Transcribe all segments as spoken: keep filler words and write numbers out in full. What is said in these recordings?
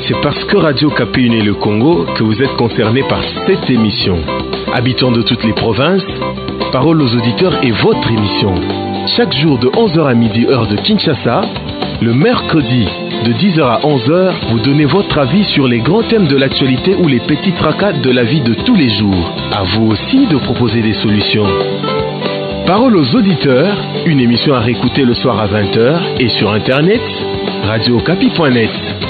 c'est parce que Radio Okapi unit le Congo que vous êtes concernés par cette émission. Habitants de toutes les provinces, Parole aux auditeurs est votre émission. Chaque jour de onze heures à midi, heure de Kinshasa, le mercredi de dix heures à onze heures, vous donnez votre avis sur les grands thèmes de l'actualité ou les petits tracas de la vie de tous les jours. À vous aussi de proposer des solutions. Parole aux auditeurs, une émission à réécouter le soir à vingt heures et sur internet, radio okapi point net.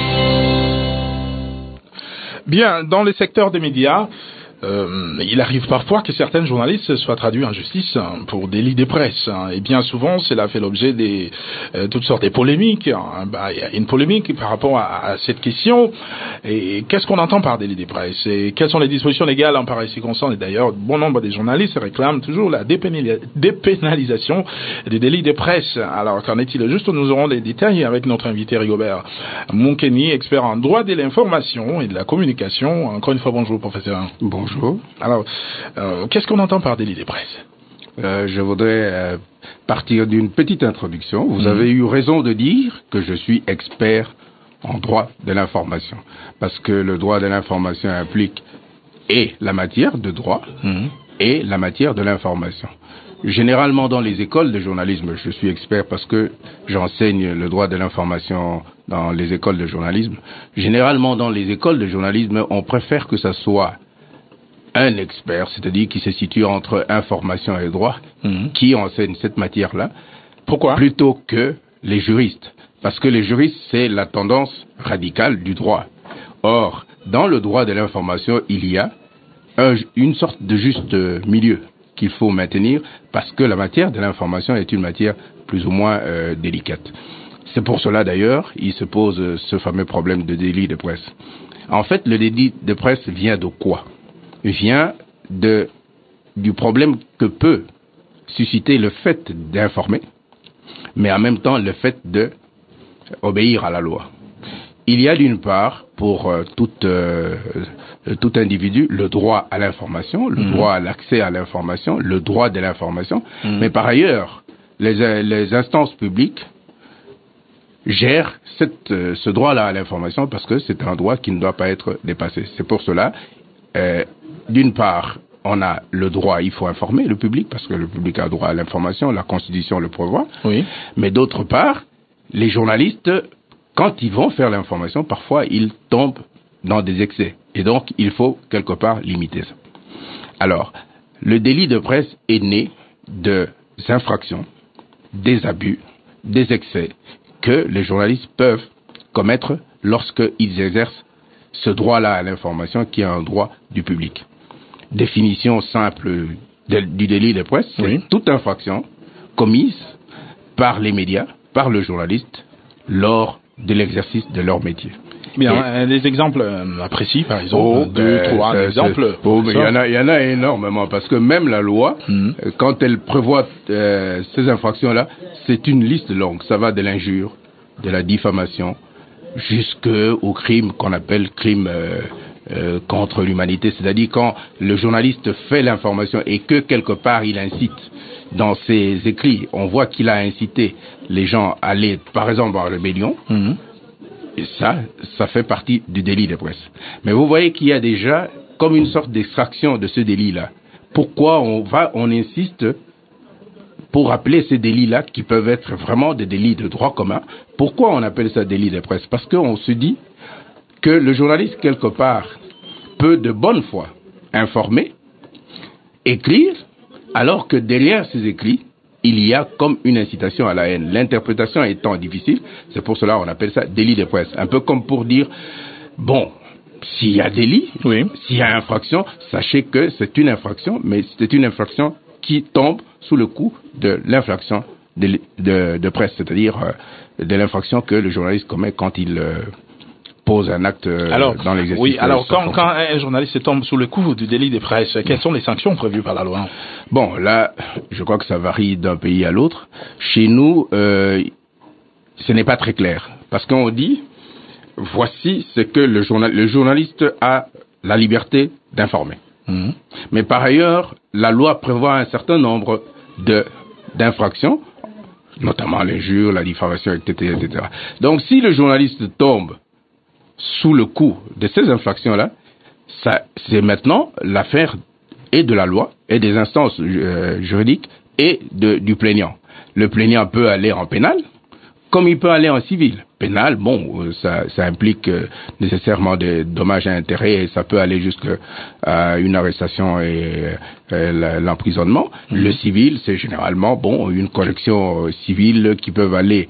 Bien, dans le secteur des médias, Euh, il arrive parfois que certains journalistes soient traduits en justice hein, pour délit de presse. Hein, et bien souvent, cela fait l'objet de euh, toutes sortes de polémiques. Hein. Bah, il y a une polémique par rapport à, à cette question. Et qu'est-ce qu'on entend par délit de presse? Et quelles sont les dispositions légales en pareille circonstance? Et d'ailleurs, bon nombre de journalistes réclament toujours la dépénali- dépénalisation des délits de presse. Alors, qu'en est-il juste? Nous aurons les détails avec notre invité Rigobert Moukeni, expert en droit de l'information et de la communication. Encore une fois, bonjour, professeur. Bonjour. Alors, euh, qu'est-ce qu'on entend par délit de presse? euh, Je voudrais euh, partir d'une petite introduction. Vous mmh. avez eu raison de dire que je suis expert en droit de l'information. Parce que le droit de l'information implique et la matière de droit mmh. et la matière de l'information. Généralement dans les écoles de journalisme, je suis expert parce que j'enseigne le droit de l'information dans les écoles de journalisme. Généralement dans les écoles de journalisme, on préfère que ça soit un expert, c'est-à-dire qui se situe entre information et droit, mmh. qui enseigne cette matière-là. Pourquoi? Plutôt que les juristes. Parce que les juristes, c'est la tendance radicale du droit. Or, dans le droit de l'information, il y a un, une sorte de juste milieu qu'il faut maintenir parce que la matière de l'information est une matière plus ou moins euh, délicate. C'est pour cela d'ailleurs, il se pose ce fameux problème de délit de presse. En fait, le délit de presse vient de quoi? vient de, du problème que peut susciter le fait d'informer, mais en même temps le fait de obéir à la loi. Il y a d'une part, pour euh, tout, euh, tout individu, le droit à l'information, le mmh. droit à l'accès à l'information, le droit de l'information, mmh. mais par ailleurs, les, les instances publiques gèrent cette, euh, ce droit-là à l'information parce que c'est un droit qui ne doit pas être dépassé. C'est pour cela Euh, d'une part, on a le droit, il faut informer le public, parce que le public a droit à l'information, la Constitution le prévoit. Oui. Mais d'autre part, les journalistes, quand ils vont faire l'information, parfois ils tombent dans des excès. Et donc, il faut quelque part limiter ça. Alors, le délit de presse est né des infractions, des abus, des excès que les journalistes peuvent commettre lorsqu'ils exercent ce droit-là à l'information qui est un droit du public. Définition simple de, du délit de presse, c'est oui. toute infraction commise par les médias, par le journaliste, lors de l'exercice de leur métier. Bien, Et, des exemples euh, précis, par exemple, oh, deux, ben, trois ça, exemples. Oh, mais il y en a, il y en a énormément, parce que même la loi, mmh. quand elle prévoit euh, ces infractions-là, c'est une liste longue. Ça va de l'injure, de la diffamation, jusqu'au crime qu'on appelle crime euh, euh, contre l'humanité. C'est-à-dire quand le journaliste fait l'information et que quelque part il incite dans ses écrits, on voit qu'il a incité les gens à aller, par exemple, en rébellion, mmh. et ça, ça fait partie du délit de presse. Mais vous voyez qu'il y a déjà comme une sorte d'extraction de ce délit-là. Pourquoi on va, on insiste pour appeler ces délits-là, qui peuvent être vraiment des délits de droit commun. Pourquoi on appelle ça délit de presse? Parce qu'on se dit que le journaliste, quelque part, peut de bonne foi informer, écrire, alors que derrière ces écrits, il y a comme une incitation à la haine. L'interprétation étant difficile, c'est pour cela qu'on appelle ça délit de presse. Un peu comme pour dire, bon, s'il y a délit, oui. s'il y a infraction, sachez que c'est une infraction, mais c'est une infraction qui tombe sous le coup de l'infraction de, de, de presse, c'est-à-dire euh, de l'infraction que le journaliste commet quand il euh, pose un acte euh, alors, dans l'exercice. Oui, alors quand, quand un journaliste tombe sous le coup du délit de presse, quelles sont les sanctions prévues par la loi? Bon, là, je crois que ça varie d'un pays à l'autre. Chez nous, euh, ce n'est pas très clair, parce qu'on dit, voici ce que le, journal, le journaliste a la liberté d'informer. Mmh. Mais par ailleurs, la loi prévoit un certain nombre de, d'infractions, notamment l'injure, la diffamation, et cetera, et cetera. Donc, si le journaliste tombe sous le coup de ces infractions-là, ça, c'est maintenant l'affaire et de la loi et des instances euh, juridiques et de, du plaignant. Le plaignant peut aller en pénal, comme il peut aller en civil. Pénal, bon, ça, ça implique euh, nécessairement des dommages à intérêts et ça peut aller jusqu'à une arrestation et euh, l'emprisonnement. Mmh. Le civil, c'est généralement, bon, une correction civile qui peut aller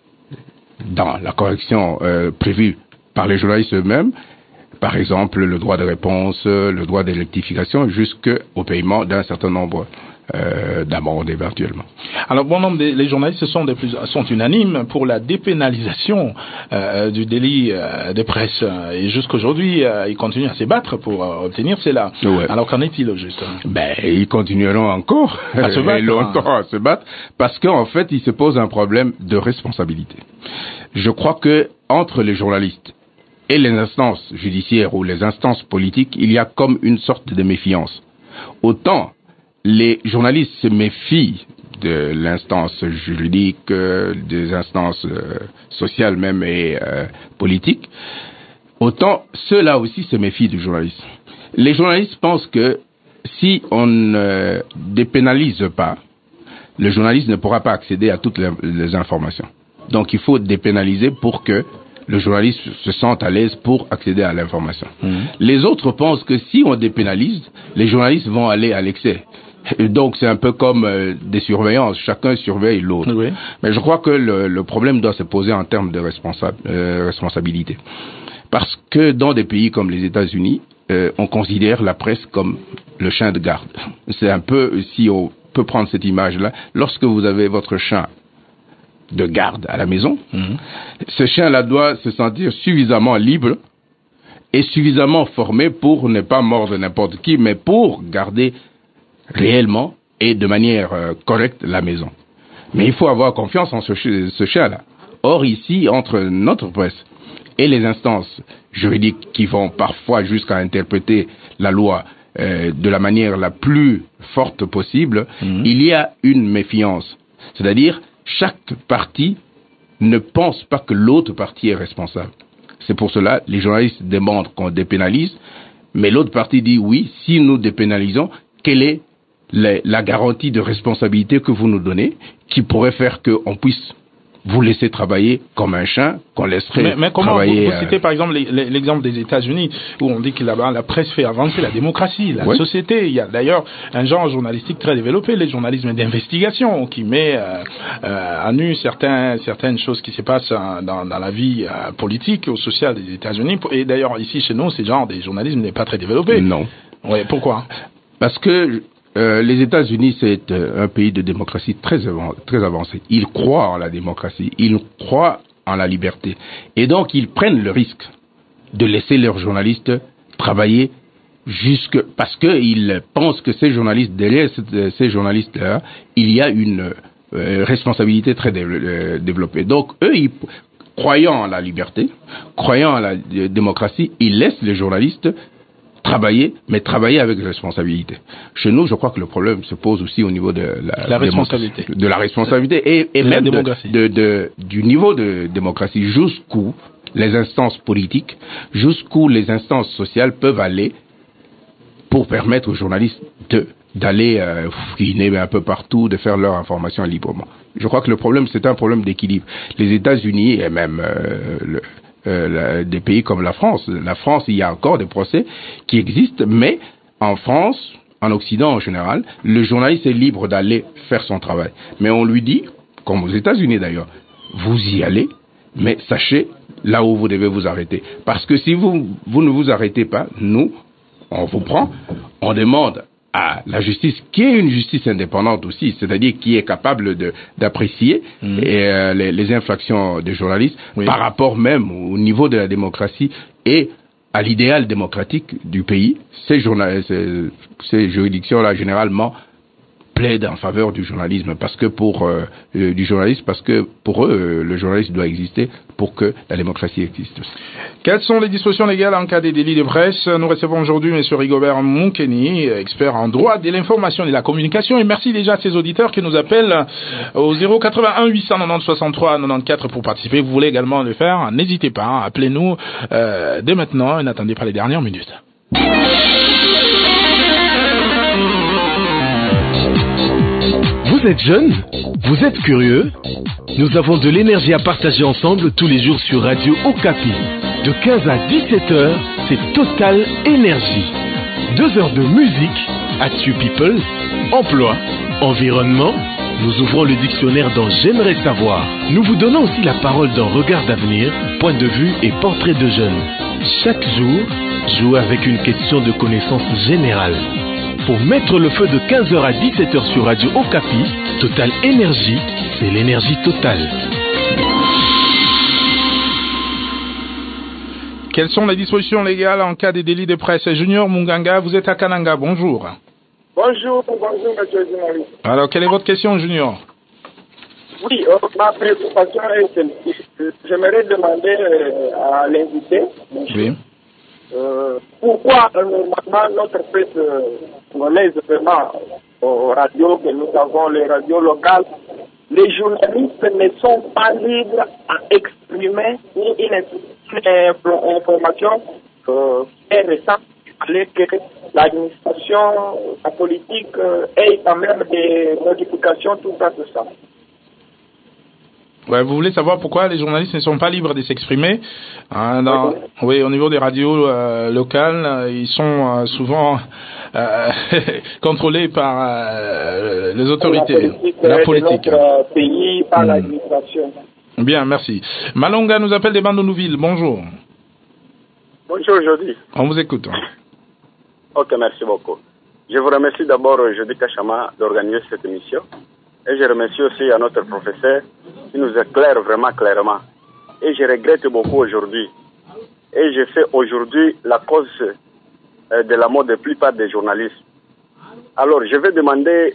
dans la correction euh, prévue par les journalistes eux-mêmes. Par exemple, le droit de réponse, le droit de rectification, jusqu'au paiement d'un certain nombre euh, d'amendes éventuellement. Alors, bon nombre des les journalistes sont, des plus, sont unanimes pour la dépénalisation euh, du délit euh, de presse. Et jusqu'aujourd'hui, euh, ils continuent à se battre pour euh, obtenir cela. Ouais. Alors, qu'en est-il au juste? Ben, ils continueront encore à se battre, longtemps à se battre, parce qu'en fait, il se pose un problème de responsabilité. Je crois que entre les journalistes et les instances judiciaires ou les instances politiques, il y a comme une sorte de méfiance. Autant les journalistes se méfient de l'instance juridique, euh, des instances euh, sociales même et euh, politiques, autant ceux-là aussi se méfient du journaliste. Les journalistes pensent que si on ne dépénalise pas, le journaliste ne pourra pas accéder à toutes les, les informations. Donc il faut dépénaliser pour que le journaliste se sente à l'aise pour accéder à l'information. Mmh. Les autres pensent que si on dépénalise, les journalistes vont aller à l'excès. Donc c'est un peu comme euh, des surveillances, chacun surveille l'autre. Oui. Mais je crois que le, le problème doit se poser en termes de responsa- euh, responsabilité. Parce que dans des pays comme les États-Unis, euh, on considère la presse comme le chien de garde. C'est un peu, si on peut prendre cette image-là, lorsque vous avez votre chien de garde à la maison, mmh. ce chien-là doit se sentir suffisamment libre et suffisamment formé pour ne pas mordre n'importe qui, mais pour garder réellement et de manière euh, correcte la maison. Mais il faut avoir confiance en ce, ce chien-là. Or ici, entre notre presse et les instances juridiques qui vont parfois jusqu'à interpréter la loi euh, de la manière la plus forte possible, mmh. il y a une méfiance. C'est-à-dire, chaque partie ne pense pas que l'autre partie est responsable. C'est pour cela que les journalistes demandent qu'on dépénalise, mais l'autre partie dit oui, si nous dépénalisons, quelle est la, la garantie de responsabilité que vous nous donnez, qui pourrait faire qu'on puisse vous laisser travailler comme un chien, qu'on laisserait mais, mais comment travailler... Vous, vous citez par exemple l'exemple des États-Unis, où on dit que là-bas la presse fait avancer la démocratie, la ouais. société. Il y a d'ailleurs un genre journalistique très développé, le journalisme d'investigation, qui met euh, euh, à nu certains, certaines choses qui se passent dans, dans la vie euh, politique ou sociale des États-Unis. Et d'ailleurs ici chez nous, ce genre de journalisme n'est pas très développé. Non. Ouais, pourquoi? Parce que Euh, les États-Unis, c'est euh, un pays de démocratie très, avan- très avancé. Ils croient en la démocratie, ils croient en la liberté. Et donc, ils prennent le risque de laisser leurs journalistes travailler jusque... Parce qu'ils pensent que ces journalistes, derrière ces journalistes-là, il y a une euh, responsabilité très dé- euh, développée. Donc, eux, ils, croyant en la liberté, croyant en la euh, démocratie, ils laissent les journalistes travailler, mais travailler avec responsabilité. Chez nous, je crois que le problème se pose aussi au niveau de la, la responsabilité, de la responsabilité et, et même de, de, de, du niveau de démocratie, jusqu'où les instances politiques, jusqu'où les instances sociales peuvent aller pour permettre aux journalistes de d'aller euh, fouiner un peu partout, de faire leur information librement. Je crois que le problème, c'est un problème d'équilibre. Les États-Unis et même euh, le Euh, des pays comme la France. La France, il y a encore des procès qui existent, mais en France, en Occident en général, le journaliste est libre d'aller faire son travail. Mais on lui dit, comme aux États-Unis d'ailleurs, vous y allez, mais sachez là où vous devez vous arrêter. Parce que si vous, vous ne vous arrêtez pas, nous, on vous prend, on demande à la justice, qui est une justice indépendante aussi, c'est-à-dire qui est capable de, d'apprécier mmh. et, euh, les, les infractions des journalistes oui. par rapport même au niveau de la démocratie et à l'idéal démocratique du pays. Ces, journal, ces, ces juridictions-là, généralement, plaident en faveur du journalisme, parce que pour euh, euh, du journalisme, parce que pour eux, euh, le journalisme doit exister pour que la démocratie existe aussi. Quelles sont les dispositions légales en cas des délits de presse? Nous recevons aujourd'hui M. Rigobert Moukeni, expert en droit de l'information et de la communication, et merci déjà à ces auditeurs qui nous appellent au zéro quatre-vingt-un huit cent quatre-vingt-dix soixante-trois quatre-vingt-quatorze pour participer. Vous voulez également le faire? N'hésitez pas, appelez-nous euh, dès maintenant et n'attendez pas les dernières minutes. Vous êtes jeune? Vous êtes curieux? Nous avons de l'énergie à partager ensemble tous les jours sur Radio Okapi. De quinze à dix-sept heures, c'est Total Énergie. Deux heures de musique, Actu People, emploi, environnement. Nous ouvrons le dictionnaire dans J'aimerais savoir. Nous vous donnons aussi la parole dans Regard d'avenir, Point de vue et Portrait de jeunes. Chaque jour, jouez avec une question de connaissance générale. Pour mettre le feu de quinze heures à dix-sept heures sur Radio Okapi, Total Énergie, c'est l'énergie totale. Quelles sont les dispositions légales en cas de délit de presse? Junior Munganga, vous êtes à Kananga, bonjour. Bonjour, bonjour, monsieur le journaliste. Alors, quelle est votre question, Junior? Oui, euh, ma préoccupation est celle-ci. J'aimerais demander euh, à l'invité oui. euh, pourquoi euh, normalement notre presse euh, congolaise, vraiment, aux radios que nous avons, les radios locales, les journalistes ne sont pas libres à exprimer une, une, une information euh, qui est récente. Il fallait que l'administration, la politique euh, ait quand même des modifications, tout ça, tout ça. Ouais, vous voulez savoir pourquoi les journalistes ne sont pas libres de s'exprimer hein, dans, oui, au niveau des radios euh, locales, euh, ils sont euh, souvent euh, contrôlés par euh, les autorités. La politique, la politique. de notre pays, par mmh. l'administration. Bien, merci. Malonga nous appelle des Bandounouville. Bonjour. Bonjour, aujourd'hui. On vous écoute. Ok, merci beaucoup. Je vous remercie d'abord, Jody Kachama, d'organiser cette émission. Et je remercie aussi à notre professeur qui nous éclaire vraiment clairement. Et je regrette beaucoup aujourd'hui. Et je fais aujourd'hui la cause de la mort de la plupart des journalistes. Alors, je vais demander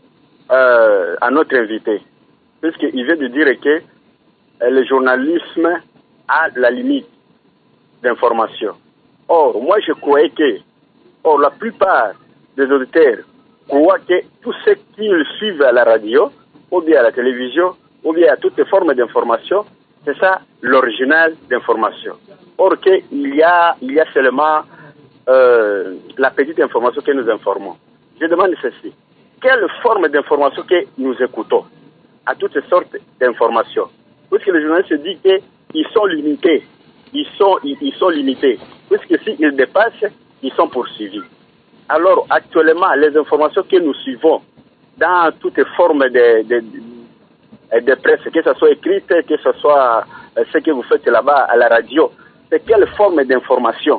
euh, à notre invité, puisqu'il vient de dire que euh, le journalisme a la limite d'information. Or, moi je croyais que, or la plupart des auditeurs croient que tout ce qu'ils suivent à la radio, ou bien à la télévision, ou bien à toutes les formes d'information, c'est ça l'original d'information. Or qu'il y a, il y a seulement euh, la petite information que nous informons. Je demande ceci. Quelle forme d'information que nous écoutons à toutes sortes d'informations? Puisque les journalistes disent qu'ils sont limités. Ils sont, ils, ils sont limités. Puisque s'ils dépassent, ils sont poursuivis. Alors, actuellement, les informations que nous suivons dans toutes les formes de, de, de, de presse, que ce soit écrite, que ce soit ce que vous faites là-bas à la radio, c'est quelle forme d'information?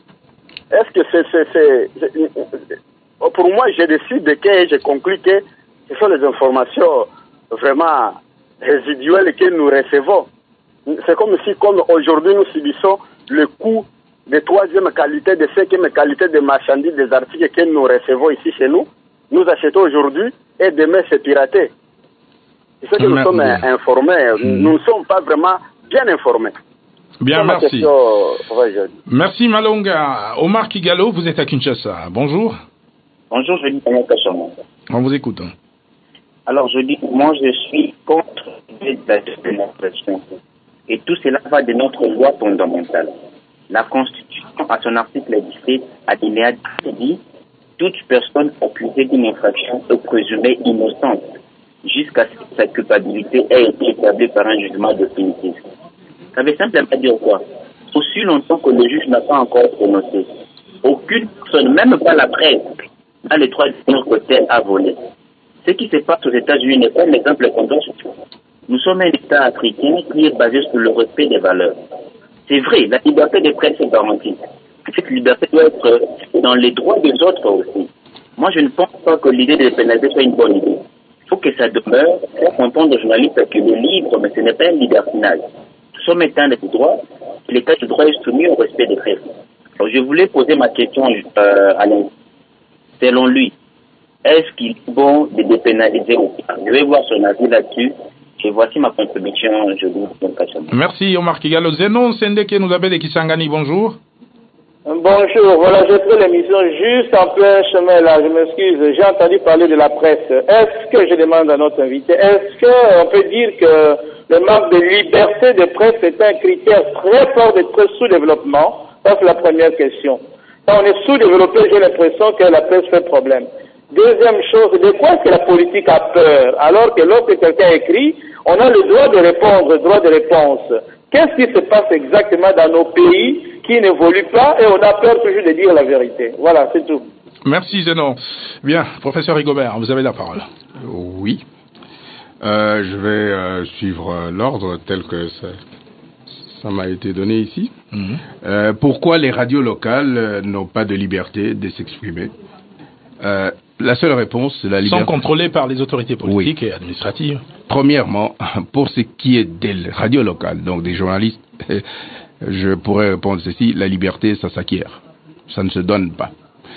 Est-ce que c'est, c'est, c'est, c'est... Pour moi, je décide que je conclue que ce sont les informations vraiment résiduelles que nous recevons. C'est comme si, comme aujourd'hui, nous subissons le coût de troisième qualité, de cinquième qualité de marchandises, des articles que nous recevons ici chez nous. Nous achetons aujourd'hui et demain c'est piraté. C'est ce que nous sommes informés. Nous ne sommes pas vraiment bien informés. Bien, merci. Question... Merci Malonga. Omar Kigalo, vous êtes à Kinshasa. Bonjour. Bonjour, je dis Kachama. On vous écoute. Alors je dis, moi je suis contre la démocratie. Et tout cela va de notre loi fondamentale. La Constitution, à son article dix-sept, alinéa dit « Toute personne accusée d'une infraction est présumée innocente jusqu'à ce que sa culpabilité ait été établie par un jugement définitif. » Ça veut simplement dire quoi? Aussi longtemps que le juge n'a pas encore prononcé, aucune personne, même pas la presse, dans les trois derniers côtés, a volé. Ce qui se passe aux États-Unis n'est pas un exemple contre tout. Nous sommes un État africain qui est basé sur le respect des valeurs. C'est vrai, la liberté de presse est garantie. Cette liberté doit être dans les droits des autres aussi. Moi, je ne pense pas que l'idée de pénaliser soit une bonne idée. Il faut que ça demeure, faire comprendre aux journalistes que le libre, mais ce n'est pas un libertinage. Nous sommes État de droit, et l'État de droit est soumis au respect des presse. Alors, je voulais poser ma question euh, à l'invité. Selon lui, est-ce qu'il est bon de dépénaliser ou pas? Je vais voir son avis là-dessus. Et voici ma contribution. Je vous remercie. Merci Omar Kigalo. Zenon Sende qui nous appelle de Kisangani, bonjour. Bonjour, voilà, j'ai pris l'émission juste en plein chemin là, je m'excuse, j'ai entendu parler de la presse. Est-ce que, je demande à notre invité, est-ce qu'on peut dire que le manque de liberté de presse est un critère très fort de très sous-développement? Ça c'est la première question. Quand on est sous-développé, j'ai l'impression que la presse fait problème. Deuxième chose, de quoi est-ce que la politique a peur? Alors que lorsque quelqu'un écrit, on a le droit de répondre, le droit de réponse. Qu'est-ce qui se passe exactement dans nos pays qui n'évoluent pas et on a peur toujours de dire la vérité? Voilà, c'est tout. Merci Zénon. Bien, professeur Rigobert, vous avez la parole. Oui. Euh, je vais euh, suivre euh, l'ordre tel que ça, ça m'a été donné ici. Mm-hmm. Euh, pourquoi les radios locales euh, n'ont pas de liberté de s'exprimer? euh, La seule réponse, c'est la liberté. Sont contrôlées par les autorités politiques oui. et administratives. Premièrement, pour ce qui est des radios locales, donc des journalistes, je pourrais répondre ceci, la liberté, ça s'acquiert. Ça ne se donne pas.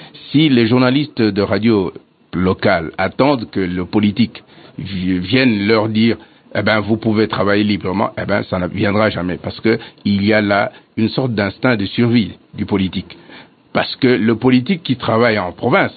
Si les journalistes de radio locales attendent que le politique vienne leur dire, eh ben, vous pouvez travailler librement, eh ben, ça ne viendra jamais. Parce que il y a là une sorte d'instinct de survie du politique. Parce que le politique qui travaille en province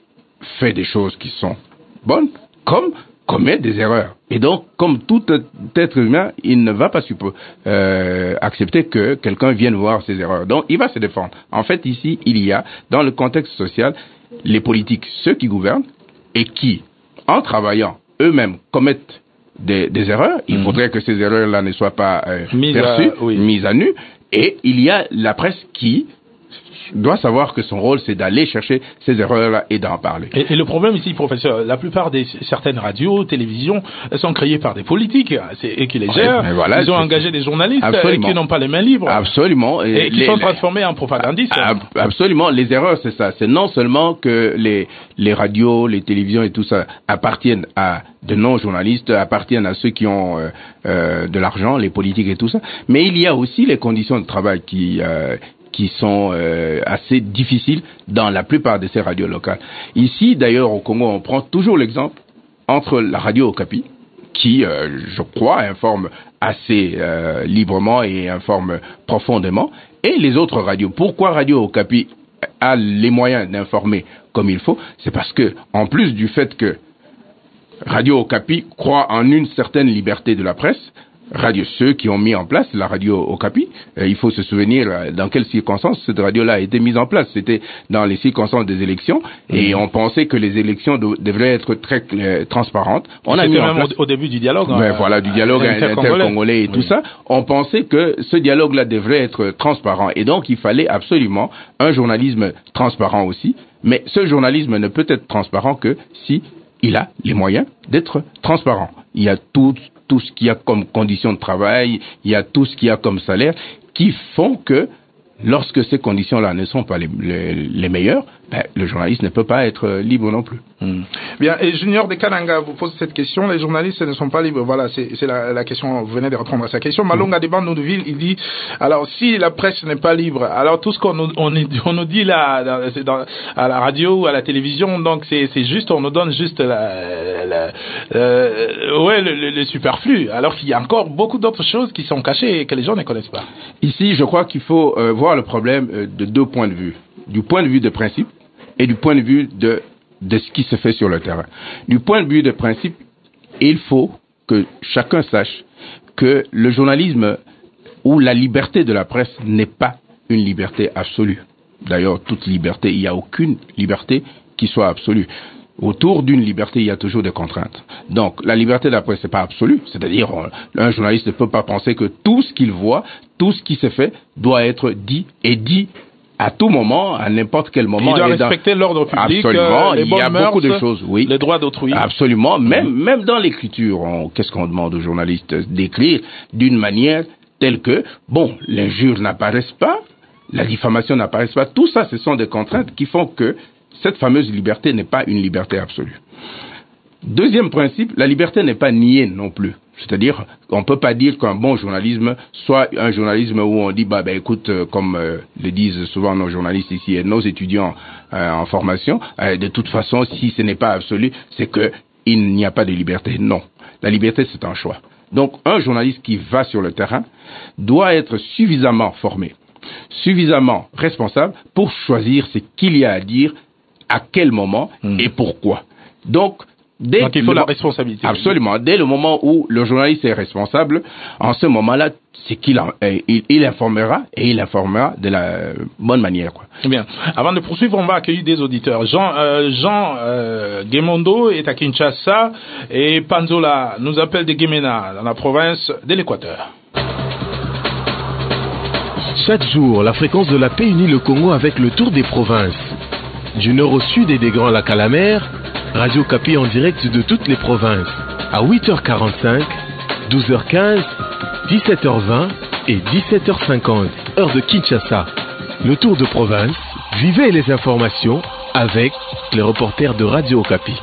fait des choses qui sont bonnes, comme commet des erreurs. Et donc, comme tout être humain, il ne va pas suppo- euh, accepter que quelqu'un vienne voir ses erreurs. Donc, il va se défendre. En fait, ici, il y a, dans le contexte social, les politiques, ceux qui gouvernent, et qui, en travaillant eux-mêmes, commettent des, des erreurs. Il mmh. faudrait que ces erreurs-là ne soient pas euh, mise perçues, à, oui. mises à nu. Et il y a la presse qui doit savoir que son rôle, c'est d'aller chercher ces erreurs-là et d'en parler. Et, et le problème ici, professeur, la plupart des certaines radios, télévisions, sont créées par des politiques c'est, et qui les gèrent. Ouais, voilà, ils ont engagé c'est... des journalistes et qui n'ont pas les mains libres. Absolument. Et, et qui les, sont transformés en propagandistes. Ab, absolument. Les erreurs, c'est ça. C'est non seulement que les, les radios, les télévisions et tout ça appartiennent à de non-journalistes, appartiennent à ceux qui ont euh, euh, de l'argent, les politiques et tout ça, mais il y a aussi les conditions de travail qui... Euh, qui sont euh, assez difficiles dans la plupart de ces radios locales. Ici, d'ailleurs, au Congo, on prend toujours l'exemple entre la radio Okapi, qui, euh, je crois, informe assez euh, librement et informe profondément, et les autres radios. Pourquoi Radio Okapi a les moyens d'informer comme il faut? C'est parce que, en plus du fait que Radio Okapi croit en une certaine liberté de la presse, Radio, ceux qui ont mis en place la radio Okapi, euh, il faut se souvenir euh, dans quelles circonstances cette radio-là a été mise en place. C'était dans les circonstances des élections et mmh. on pensait que les élections de, devraient être très euh, transparentes. On C'était a mis même en place, au, au début du dialogue. Ben, hein, voilà, du dialogue intercongolais inter et tout oui. ça. On pensait que ce dialogue-là devrait être transparent et donc il fallait absolument un journalisme transparent aussi. Mais ce journalisme ne peut être transparent que si il a les moyens d'être transparent. Il y a tout tout ce qu'il y a comme conditions de travail, il y a tout ce qu'il y a comme salaire, qui font que lorsque ces conditions-là ne sont pas les, les, les meilleures, ben, le journaliste ne peut pas être libre non plus. Mmh. Bien, et Junior de Kananga vous pose cette question, les journalistes ne sont pas libres, voilà, c'est, c'est la, la question, vous venez de répondre à sa question. Malonga mmh. Deban Noudeville, il dit, alors si la presse n'est pas libre, alors tout ce qu'on nous, on, on nous dit là, dans, dans, à la radio ou à la télévision, donc c'est, c'est juste, on nous donne juste la, la, euh, ouais, le, le, le superflu, alors qu'il y a encore beaucoup d'autres choses qui sont cachées et que les gens ne connaissent pas. Ici, je crois qu'il faut euh, voir le problème euh, de deux points de vue. Du point de vue de principe et du point de vue de, de ce qui se fait sur le terrain. Du point de vue de principe, il faut que chacun sache que le journalisme ou la liberté de la presse n'est pas une liberté absolue. D'ailleurs, toute liberté, il n'y a aucune liberté qui soit absolue. Autour d'une liberté, il y a toujours des contraintes. Donc, la liberté de la presse, c'est pas absolu. C'est-à-dire, un journaliste ne peut pas penser que tout ce qu'il voit, tout ce qui se fait, doit être dit et dit à tout moment, à n'importe quel moment. Il doit respecter dans... l'ordre public. Absolument. Euh, les il y a mœurs, beaucoup de choses, oui. Les droits d'autrui. Absolument. Même, mmh. même dans l'écriture, on... qu'est-ce qu'on demande aux journalistes? D'écrire d'une manière telle que, bon, l'injure n'apparaisse pas, la diffamation n'apparaisse pas. Tout ça, ce sont des contraintes qui font que cette fameuse liberté n'est pas une liberté absolue. Deuxième principe, la liberté n'est pas niée non plus. C'est-à-dire, on ne peut pas dire qu'un bon journalisme soit un journalisme où on dit, bah, ben, écoute, euh, comme euh, le disent souvent nos journalistes ici et nos étudiants euh, en formation, euh, de toute façon, si ce n'est pas absolu, c'est que il n'y a pas de liberté. Non. La liberté, c'est un choix. Donc, un journaliste qui va sur le terrain doit être suffisamment formé, suffisamment responsable pour choisir ce qu'il y a à dire, à quel moment mmh. et pourquoi. Donc, dès Donc il faut le, la responsabilité. Absolument. Dès le moment où le journaliste est responsable, en ce moment-là, c'est qu'il en, il, il informera et il informera de la bonne manière, quoi. Bien. Avant de poursuivre, on va accueillir des auditeurs. Jean, euh, Jean euh, Gemondo est à Kinshasa et Panzola nous appelle de Guémena, dans la province de l'Équateur. Chaque jour, la fréquence de la paix unit le Congo avec le tour des provinces. Du nord au sud et des Grands Lacs à la mer, Radio Kapi en direct de toutes les provinces. À huit heures quarante-cinq, douze heures quinze, dix-sept heures vingt et dix-sept heures cinquante, heure de Kinshasa. Le tour de province, vivez les informations avec les reporters de Radio Kapi.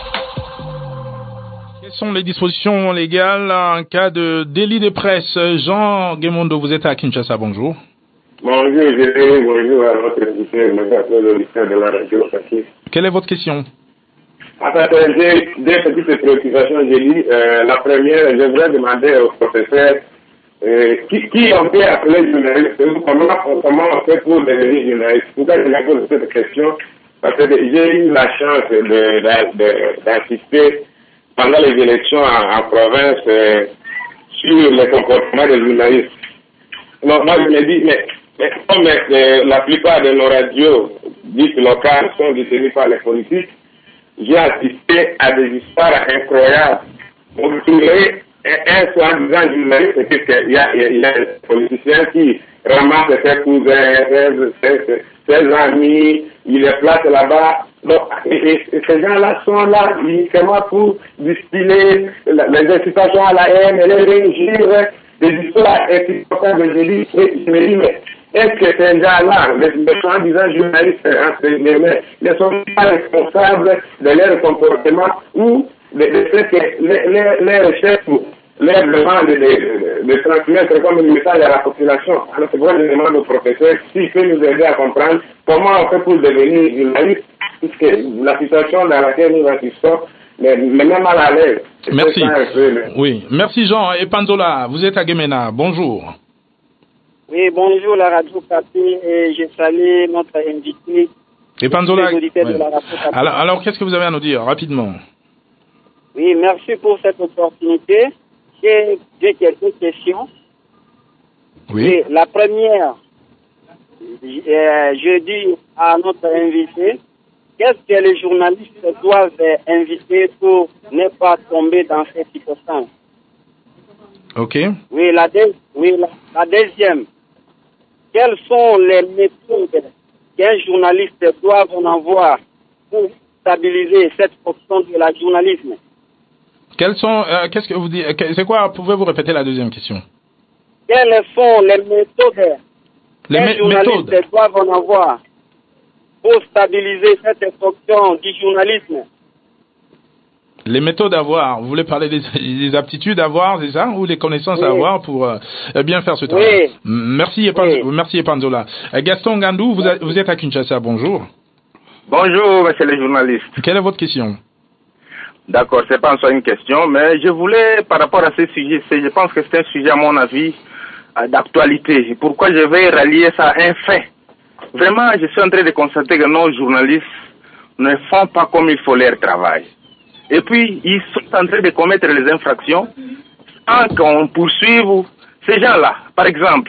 Quelles sont les dispositions légales en cas de délit de presse? Jean Gemondo, vous êtes à Kinshasa, bonjour. Bonjour, Géré, bonjour à votre invité, monsieur l'auditeur de la Radio Kapi. Quelle est votre question? En fait, j'ai deux petites préoccupations, j'ai dit. Euh, la première, je voudrais demander au professeur euh, qui, qui on peut appeler journaliste, comment, comment on fait pour devenir journaliste. Pourquoi je me pose cette question? Parce que j'ai eu la chance de, de, de, d'assister pendant les élections en, en province euh, sur le comportement des journalistes. Donc, moi, je me dis, mais, mais comme euh, la plupart de nos radios dites locales sont détenues par les politiques, j'ai assisté à des histoires incroyables. Vous trouverez un soi-disant journaliste, il y a, il y a des politiciens qui ramassent ses cousins, ses, ses, ses amis, ils les placent là-bas. Donc, et, et, et ces gens-là sont là uniquement pour distiller les incitations à la haine, les réinjures, des histoires épouvantables de Jésus. Et je me dis, mais est-ce que ces gens-là, les, les soi-disant journalistes, entre guillemets, ne sont pas responsables de leur comportement ou de, de ce que les, les, les recherches leur demandent de, de, de transmettre comme un message à la population? Alors c'est pourquoi je demande au professeur s'il peut nous aider à comprendre comment on fait pour devenir journaliste, puisque la situation dans laquelle nous assistons mais même mal à l'aise. Merci. Oui, merci Jean. Et Panzola, vous êtes à Guémena. Bonjour. Oui, bonjour la Radio Kapi et je salue notre invité. Et Panzola, ouais. alors, alors qu'est-ce que vous avez à nous dire rapidement? Oui, merci pour cette opportunité. J'ai, j'ai quelques questions. Oui. Et la première, euh, je dis à notre invité, qu'est-ce que les journalistes doivent inviter pour ne pas tomber dans cette circonstance? Ok. Oui, la, deux, oui, la, la deuxième. Quelles sont les méthodes qu'un journaliste doit en avoir pour stabiliser cette fonction de la journalisme? Quelles sont, euh, qu'est-ce que vous dites, c'est quoi, pouvez-vous répéter la deuxième question? Quelles sont les méthodes les qu'un mé- journaliste méthodes. doit en avoir pour stabiliser cette fonction du journalisme? Les méthodes à avoir, vous voulez parler des, des aptitudes à avoir, c'est ça? Ou les connaissances oui. à avoir pour euh, bien faire ce travail? Oui. Merci, Epan- oui. Merci Epanzola. Gaston Gandou, vous, a, vous êtes à Kinshasa, bonjour. Bonjour, monsieur le journaliste. Quelle est votre question? D'accord, c'est pas en soi une question, mais je voulais, par rapport à ce sujet, je pense que c'est un sujet, à mon avis, d'actualité. Pourquoi je vais rallier ça à un fait? Vraiment, je suis en train de constater que nos journalistes ne font pas comme il faut leur travail. Et puis, ils sont en train de commettre les infractions sans qu'on poursuive ces gens-là. Par exemple,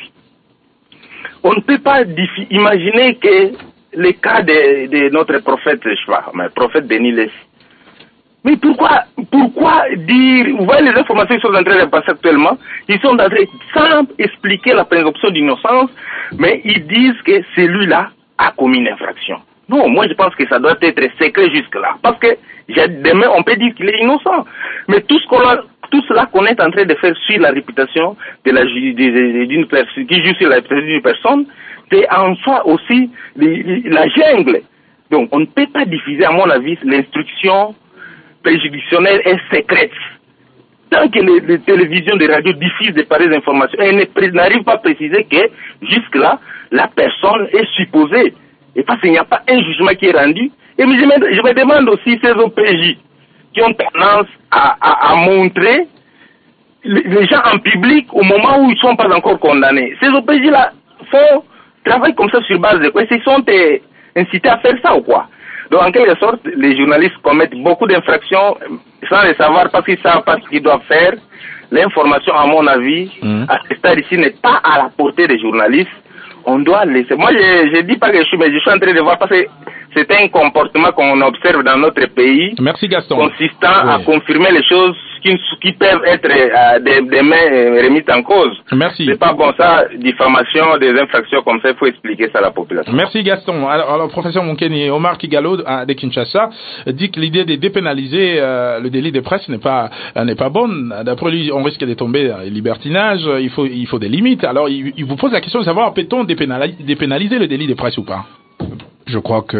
on ne peut pas diffi- imaginer que le cas de, de notre prophète, je sais pas, mais prophète Denis Lessi. Mais pourquoi, pourquoi dire, vous voyez les informations qui sont en train de passer actuellement, ils sont en train, sans expliquer la présomption d'innocence, mais ils disent que celui-là a commis une infraction. Non, moi je pense que ça doit être secret jusque-là. Parce que demain on peut dire qu'il est innocent. Mais tout, ce qu'on a, tout cela qu'on est en train de faire sur la réputation de la, d'une personne, qui joue sur la réputation d'une personne, c'est en soi aussi la jungle. Donc on ne peut pas diffuser, à mon avis, l'instruction préjudiciaire et secrète. tant que les, les télévisions, les radios diffusent de pareilles informations, elles n'arrivent pas à préciser que jusque-là, la personne est supposée. Et parce qu'il n'y a pas un jugement qui est rendu. Et je me, je me demande aussi ces O P J qui ont tendance à, à, à montrer les gens en public au moment où ils ne sont pas encore condamnés. Ces O P J-là font travail comme ça sur base de quoi? Ils sont eh, incités à faire ça ou quoi? Donc en quelque sorte, les journalistes commettent beaucoup d'infractions sans les savoir parce qu'ils ne savent pas ce qu'ils doivent faire. L'information, à mon avis, mmh. à ce stade ici, n'est pas à la portée des journalistes. On doit laisser. Moi, je ne dis pas que je suis, mais je suis en train de voir parce que c'est un comportement qu'on observe dans notre pays. Merci Gaston. Consistant oui. à confirmer les choses qui, qui peuvent être euh, des, des mains remises en cause. Merci. C'est pas bon ça, diffamation, des infractions comme ça, il faut expliquer ça à la population. Merci Gaston. Alors, alors professeur Monkeni, Omar Kigalo de Kinshasa dit que l'idée de dépénaliser euh, le délit de presse n'est pas euh, n'est pas bonne. D'après lui, on risque de tomber dans le libertinage. Il faut il faut des limites. Alors, il, il vous pose la question de savoir peut-on dépénaliser, dépénaliser le délit de presse ou pas? Je crois que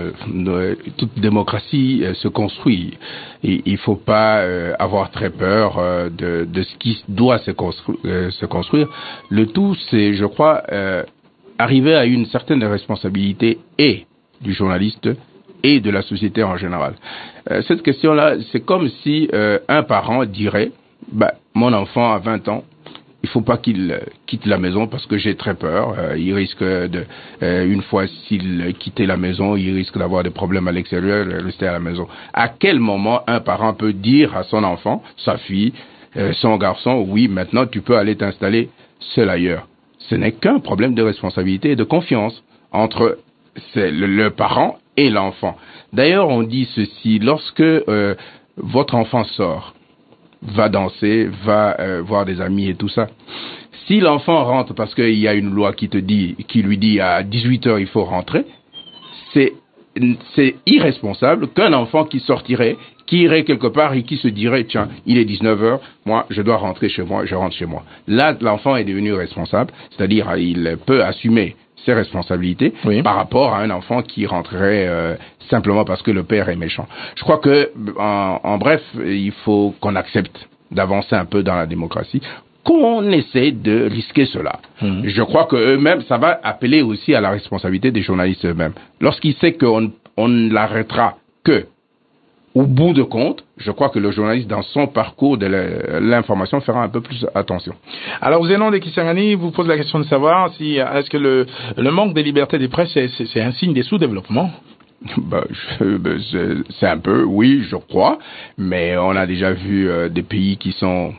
euh, toute démocratie euh, se construit. Il ne faut pas euh, avoir très peur euh, de, de ce qui doit se, constru euh, se construire. Le tout, c'est, je crois, euh, arriver à une certaine responsabilité et du journaliste et de la société en général. Euh, cette question-là, c'est comme si euh, un parent dirait bah, « Mon enfant a vingt ans, il faut pas qu'il quitte la maison parce que j'ai très peur. Euh, il risque de, euh, une fois s'il quittait la maison, il risque d'avoir des problèmes à l'extérieur, de rester à la maison. » À quel moment un parent peut dire à son enfant, sa fille, euh, son garçon, oui, maintenant tu peux aller t'installer seul ailleurs? Ce n'est qu'un problème de responsabilité et de confiance entre le, le parent et l'enfant. D'ailleurs, on dit ceci, lorsque euh, votre enfant sort, va danser, va euh, voir des amis et tout ça. Si l'enfant rentre parce qu'il y a une loi qui te dit, qui lui dit à dix-huit heures il faut rentrer, c'est c'est irresponsable qu'un enfant qui sortirait, qui irait quelque part et qui se dirait tiens, il est dix-neuf heures, moi je dois rentrer chez moi, je rentre chez moi. Là, l'enfant est devenu responsable, c'est-à-dire il peut assumer ses responsabilités oui. par rapport à un enfant qui rentrerait euh, simplement parce que le père est méchant. Je crois que, en, en bref, il faut qu'on accepte d'avancer un peu dans la démocratie, qu'on essaie de risquer cela. Mmh. Je crois que eux-mêmes, ça va appeler aussi à la responsabilité des journalistes eux-mêmes. Lorsqu'ils savent qu'on on ne l'arrêtera que au bout de compte, je crois que le journaliste, dans son parcours de l'information, fera un peu plus attention. Alors, Zénon de Kisangani vous pose la question de savoir si est-ce que le, le manque de liberté des presse, c'est un signe des sous-développement? Ben, c'est un peu, oui, je crois, mais on a déjà vu euh, des pays qui sont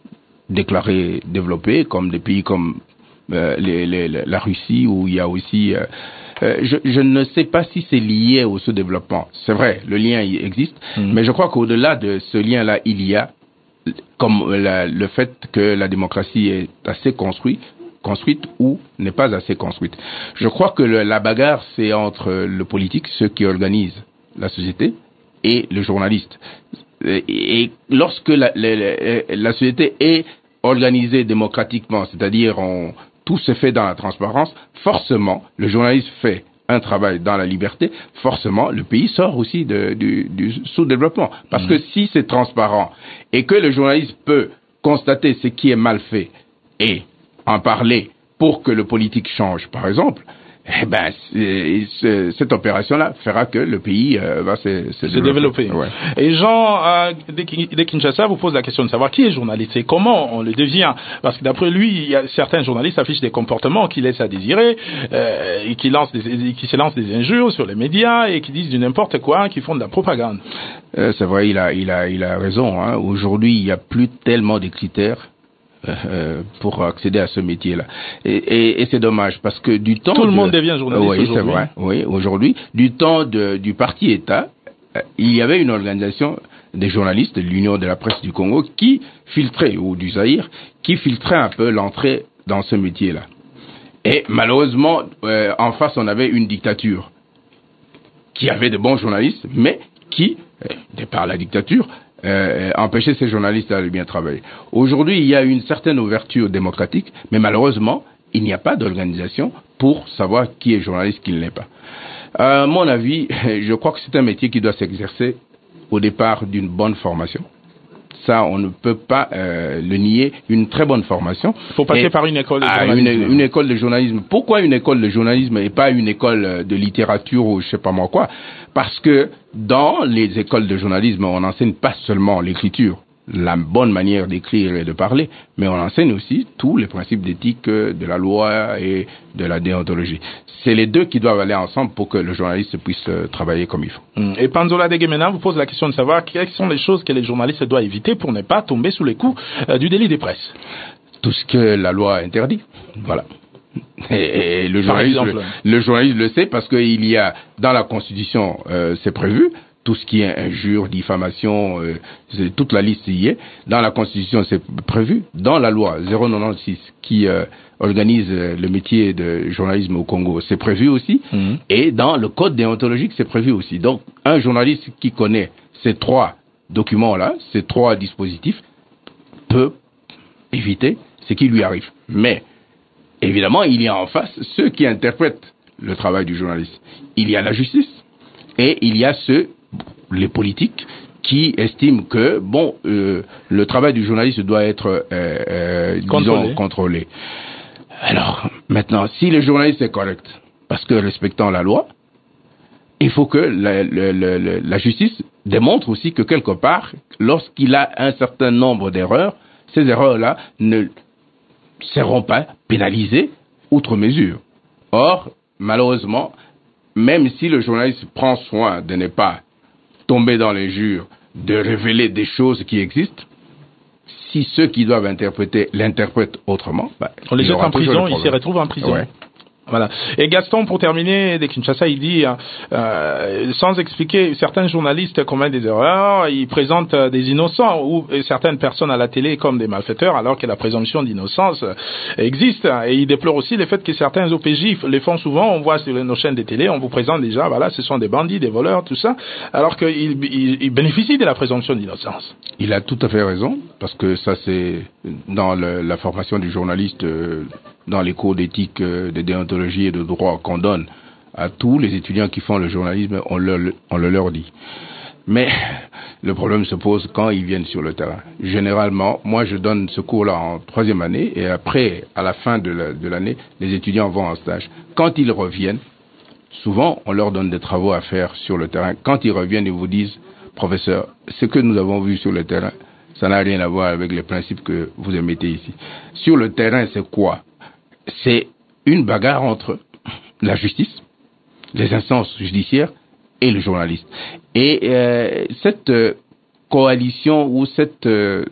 déclarés développés, comme des pays comme euh, les, les, la Russie, où il y a aussi... Euh, Euh, je, je ne sais pas si c'est lié au sous-développement. C'est vrai, le lien il existe, mmh. mais je crois qu'au-delà de ce lien-là, il y a comme la, le fait que la démocratie est assez construite, construite ou n'est pas assez construite. Je crois que le, la bagarre, c'est entre le politique, ceux qui organisent la société, et le journaliste. Et, et lorsque la, la, la, la société est organisée démocratiquement, c'est-à-dire on tout se fait dans la transparence, forcément, le journaliste fait un travail dans la liberté, forcément, le pays sort aussi de, du, du sous-développement. Parce mmh. que si c'est transparent et que le journaliste peut constater ce qui est mal fait et en parler pour que le politique change, par exemple, eh ben, c est, cette opération-là fera que le pays euh, va se, se, se développer. développer. Ouais. Et Jean euh, de Kinshasa vous pose la question de savoir qui est journaliste et comment on le devient. Parce que d'après lui, il y a certains journalistes affichent des comportements qui laissent à désirer, euh, et qui lancent des, qui se lancent des injures sur les médias et qui disent du n'importe quoi, qui font de la propagande. Euh, C'est vrai, il a, il a, il a raison. Hein. Aujourd'hui, il n'y a plus tellement de critères. Euh, pour accéder à ce métier-là. Et, et, et c'est dommage parce que du temps... Tout le de... monde devient journaliste oui, aujourd'hui. C'est vrai. Oui, aujourd'hui, du temps de, du parti État, euh, il y avait une organisation des journalistes de l'Union de la presse du Congo qui filtrait, ou du Zaïre, qui filtrait un peu l'entrée dans ce métier-là. Et malheureusement, euh, en face, on avait une dictature qui avait de bons journalistes, mais qui, euh, de par la dictature, Euh, empêcher ces journalistes à bien travailler. Aujourd'hui, il y a une certaine ouverture démocratique, mais malheureusement, il n'y a pas d'organisation pour savoir qui est journaliste, qui ne l'est pas. À mon avis, je crois que c'est un métier qui doit s'exercer au départ d'une bonne formation. Ça, on ne peut pas euh, le nier. Une très bonne formation. Il faut passer et par une école de journalisme. Une, une école de journalisme. Pourquoi une école de journalisme et pas une école de littérature ou je sais pas moi quoi? Parce que dans les écoles de journalisme, on n'enseigne pas seulement l'écriture, la bonne manière d'écrire et de parler, mais on enseigne aussi tous les principes d'éthique, de la loi et de la déontologie. C'est les deux qui doivent aller ensemble pour que le journaliste puisse travailler comme il faut. Et Panzola Degemena vous pose la question de savoir quelles sont les choses que les journalistes doivent éviter pour ne pas tomber sous les coups euh, du délit des presses. Tout ce que la loi interdit. Voilà. Et, et le, journaliste, le, le journaliste le sait parce qu'il y a, dans la Constitution, euh, c'est prévu, tout ce qui est injure, diffamation, euh, toute la liste y est. Dans la Constitution, c'est prévu. Dans la loi zéro quatre-vingt-seize qui euh, organise euh, le métier de journalisme au Congo, c'est prévu aussi. Mmh. Et dans le code déontologique, c'est prévu aussi. Donc, un journaliste qui connaît ces trois documents-là, ces trois dispositifs, peut éviter ce qui lui arrive. Mais, évidemment, il y a en face ceux qui interprètent le travail du journaliste. Il y a la justice et il y a ceux, les politiques, qui estiment que bon, euh, le travail du journaliste doit être euh, euh, contrôlé. Disons, contrôlé. Alors, maintenant, si le journaliste est correct, parce que respectant la loi, il faut que la, la, la, la justice démontre aussi que quelque part, lorsqu'il a un certain nombre d'erreurs, ces erreurs-là ne seront pas pénalisées outre mesure. Or, malheureusement, même si le journaliste prend soin de ne pas tomber dans l'injure, de révéler des choses qui existent, si ceux qui doivent interpréter l'interprètent autrement, bah, on les jette en prison, ils se retrouvent en prison. Ouais. Voilà. Et Gaston, pour terminer, de Kinshasa, il dit, euh, sans expliquer, certains journalistes commettent des erreurs, ils présentent des innocents ou certaines personnes à la télé comme des malfaiteurs, alors que la présomption d'innocence existe. Et il déplore aussi le fait que certains O P J les font souvent. On voit sur nos chaînes de télé, on vous présente déjà, voilà, ce sont des bandits, des voleurs, tout ça, alors qu'ils ils, ils bénéficient de la présomption d'innocence. Il a tout à fait raison, parce que ça, c'est dans le, la formation du journaliste. Euh, dans les cours d'éthique, de déontologie et de droit qu'on donne à tous les étudiants qui font le journalisme, on le, on le leur dit. Mais le problème se pose quand ils viennent sur le terrain. Généralement, moi je donne ce cours-là en troisième année et après, à la fin de, la, de l'année, les étudiants vont en stage. Quand ils reviennent, souvent on leur donne des travaux à faire sur le terrain. Quand ils reviennent, ils vous disent, professeur, ce que nous avons vu sur le terrain, ça n'a rien à voir avec les principes que vous émettez ici. Sur le terrain, c'est quoi ? C'est une bagarre entre la justice, les instances judiciaires et le journaliste. Et euh, cette euh, coalition ou cette euh,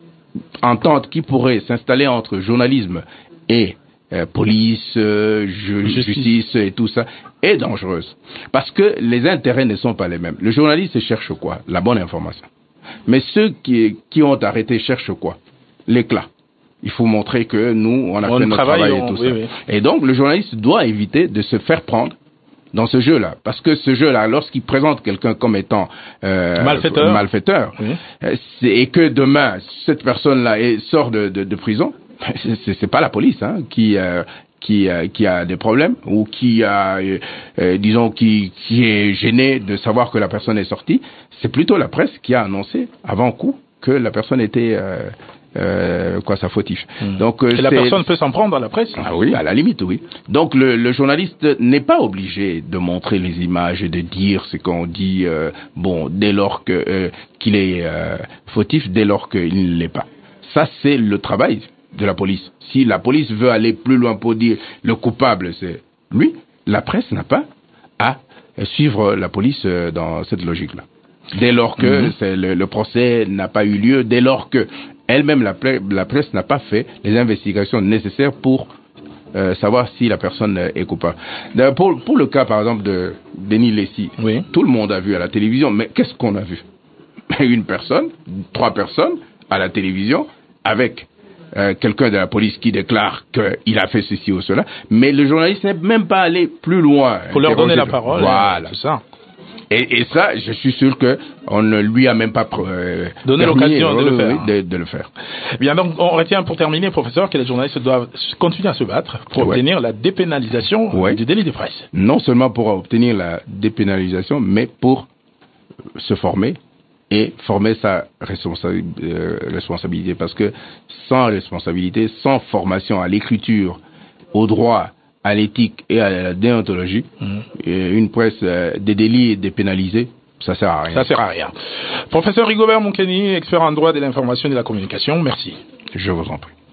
entente qui pourrait s'installer entre journalisme et euh, police, euh, ju- justice. justice et tout ça est dangereuse. Parce que les intérêts ne sont pas les mêmes. Le journaliste cherche quoi ? La bonne information. Mais ceux qui, qui ont arrêté cherchent quoi ? L'éclat. Il faut montrer que nous, on a on fait notre travail et tout on, ça. Oui, oui. Et donc, le journaliste doit éviter de se faire prendre dans ce jeu-là. Parce que ce jeu-là, lorsqu'il présente quelqu'un comme étant euh, malfaiteur, malfaiteur oui. c'est, et que demain, cette personne-là est, sort de, de, de prison, c'est, c'est pas la police hein, qui... Euh, Qui, euh, qui a des problèmes ou qui a, euh, euh, disons, qui, qui est gêné de savoir que la personne est sortie, c'est plutôt la presse qui a annoncé avant coup que la personne était euh, euh, quoi, sa fautif. Mmh. Donc, euh, et la personne peut s'en prendre à la presse. Ah oui, à la limite, oui. Donc le, le journaliste n'est pas obligé de montrer les images et de dire ce qu'on dit. Euh, bon, dès lors que euh, qu'il est euh, fautif, dès lors qu'il ne l'est pas. Ça, c'est le travail de la police. Si la police veut aller plus loin pour dire le coupable c'est lui, la presse n'a pas à suivre la police dans cette logique-là. Dès lors que mm-hmm. c'est le, le procès n'a pas eu lieu, dès lors que elle-même la, la presse n'a pas fait les investigations nécessaires pour euh, savoir si la personne est coupable. Pour, pour le cas par exemple de Denis Lessi, oui. Tout le monde a vu à la télévision, mais qu'est-ce qu'on a vu ? Une personne, trois personnes à la télévision avec Euh, quelqu'un de la police qui déclare qu'il a fait ceci ou cela, mais le journaliste n'est même pas allé plus loin. Pour leur donner la parole. Voilà. C'est ça. Et, et ça, je suis sûr que on ne lui a même pas euh, donné l'occasion de, euh, le faire. De, de le faire. Bien, donc on retient pour terminer, professeur, que les journalistes doivent continuer à se battre pour ouais. obtenir la dépénalisation ouais. du délit de presse. Non seulement pour obtenir la dépénalisation, mais pour se former et former sa responsa- euh, responsabilité. Parce que sans responsabilité, sans formation à l'écriture, au droit, à l'éthique et à la déontologie, mmh. une presse euh, des délits et dépénalisée, ça sert à rien. Ça sert à rien. Professeur Rigobert Monkeni, expert en droit de l'information et de la communication, merci. Je vous en prie.